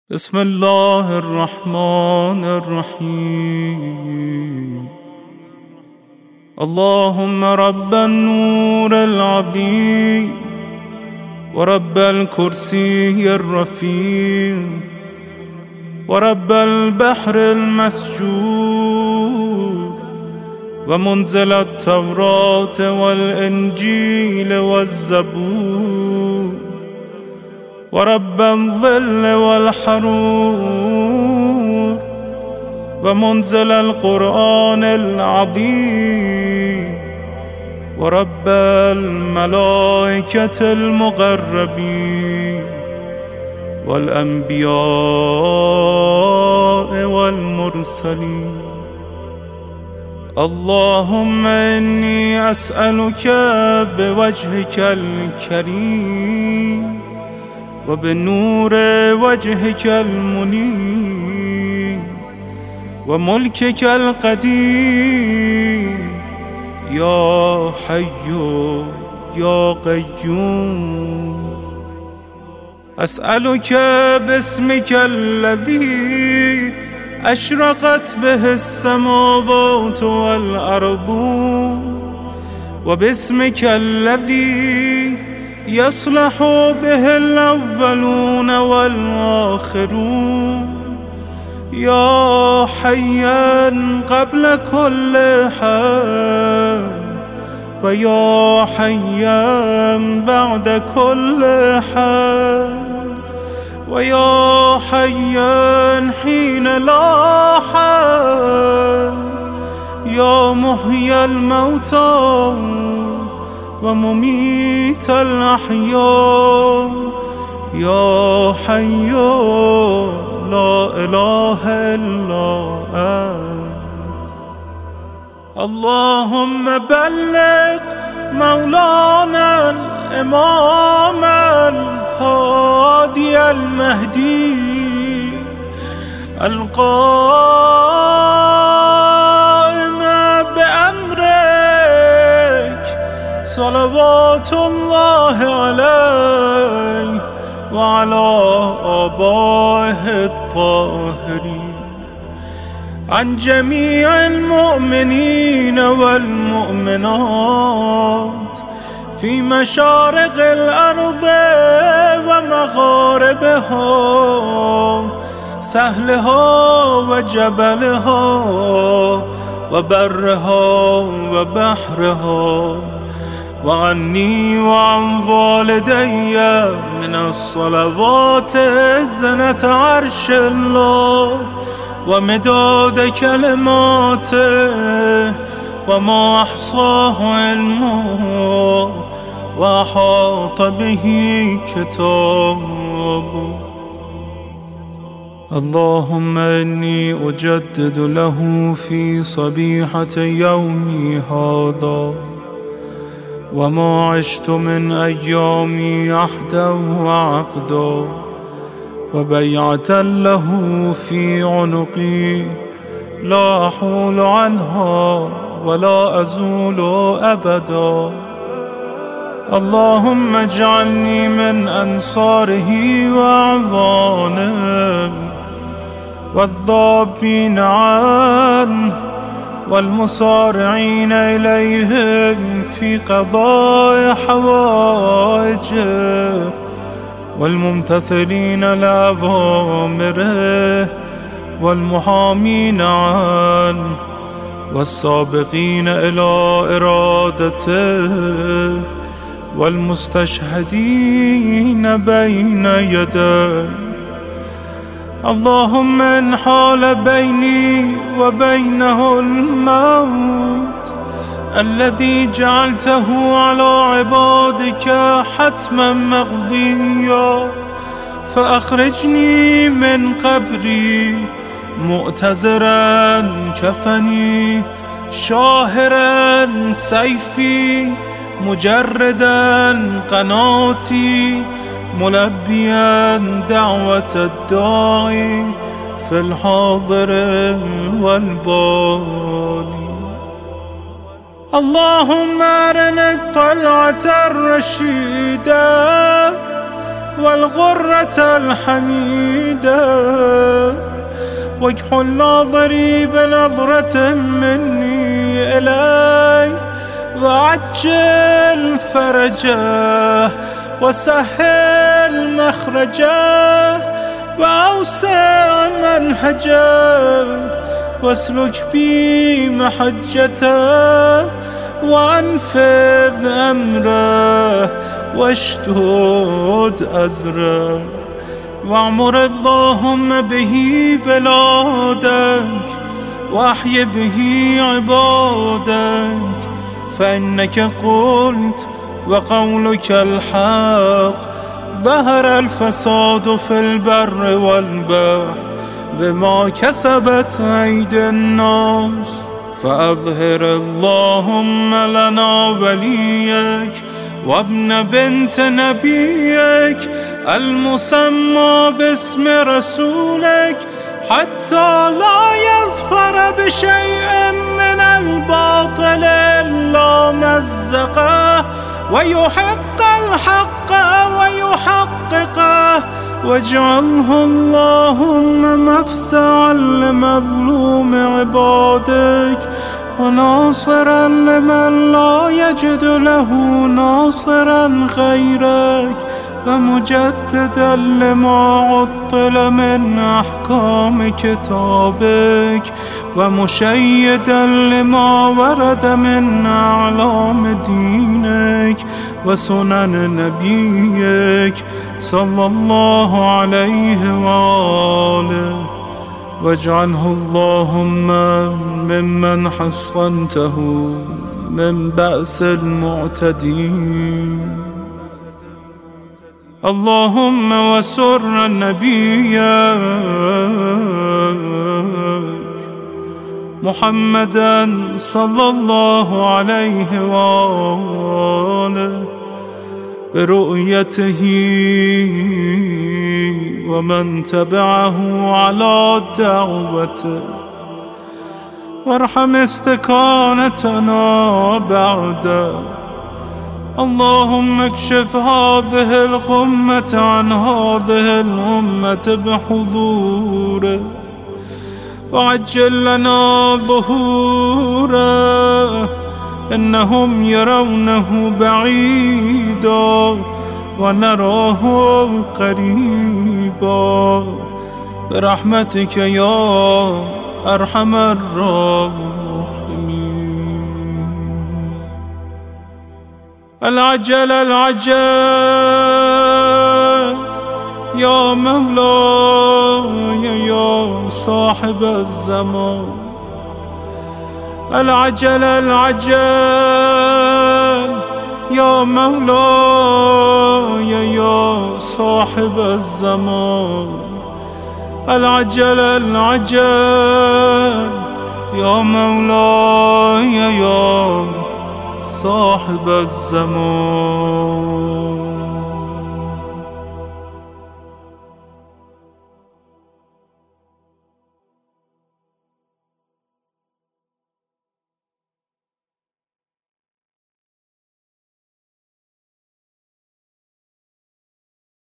بسم الله الرحمن الرحيم. اللهم رب النور العظيم ورب الكرسي الرفيع ورب البحر المسجور ومنزل التوراة والإنجيل والزبور ورب الظل والحرور ومنزل القرآن العظيم ورب الملائكة المقربين والأنبياء والمرسلين. اللهم إني أسألك بوجهك الكريم وبنور وجهك المنير وملكك القديم يا حي يا قيوم. أسألك باسمك الذي أشرقت به السماوات والأرض وباسمك الذي يصلح به الأولون والآخرون يا حيا قبل كل حي ويا حيا بعد كل حي ويا حيا حين لا حي يا محيي الموتى ومميت الأحياء يا حي لا إله إلا أنت. اللهم بلغ مولانا الإمام الهادي المهدي القائم بأمرك صلوات الله عليه وعلى آبائه الطاهرين عن جميع المؤمنين والمؤمنات في مشارق الأرض ومغاربها سهلها وجبلها وبرها وبحرها وعني وعن والدي من الصلوات زنة عرش الله ومداد كلماته وما أحصاه علمه وأحاط به كتابه. اللهم إني أجدد له في صبيحة يومي هذا وما عشت من أيامي عهدا وعقدا وبيعة له في عنقي لا أحول عنها ولا أزول أبدا. اللهم اجعلني من أنصاره وأعوانه والذابين عنه والمصارعين إليهم في قضاء حوائجه والممتثلين لأوامره والمحامين عنه والسابقين إلى إرادته والمستشهدين بين يديه. اللهم إن حال بيني وبينه الموت الذي جعلته على عبادك حتما مقضيا فأخرجني من قبري مؤتزرا كفني شاهرا سيفي مجردا قناتي ملبيا دعوة الداعي في الحاضر والبادي. اللهم أرنا الطلعة الرشيدة والغرة الحميدة، واكحل ناظري بنظرة مني إلي، وعجل فرجه وسهل مخرجه، وأوسع منهجه، واسلك بي محجته، وأنفذ أمره، واشدد أزره، واعمر اللهم به بلادك، واحي به عبادك، فإنك قلت وقولك الحق، ظهر الفساد في البر والبحر بما كسبت أيدي الناس، فأظهر اللهم لنا وليك وابن بنت نبيك المسمى باسم رسولك، حتى لا يظفر بشيء من الباطل إلا مزقه، ويحق الحق ويحققه، واجعله اللهم مفزعا لمظلوم عبادك، وناصرا لمن لا يجد له ناصرا غيرك، ومجددا لما عطل من أحكام كتابك، ومشيدا لما ورد من أعلام دينك وسنن نبيك صلى الله عليه وآله، واجعله اللهم ممن حصنته من بأس المعتدين. اللهم وسر نبيك محمدا صلى الله عليه وآله برؤيته ومن تبعه على دعوته، وارحم استكانتنا بعده. اللهم اكشف هذه الغمة عن هذه الأمة بحضوره، وعجل لنا ظهوره، إنهم يرونه بعيدا ونراه قريبا، برحمتك يا أرحم الراحمين. العجل العجل يا مولاي يا صاحب الزمان، العجل العجل يا مولاي يا صاحب الزمان، العجل العجل يا مولاي يا صاحب الزمان.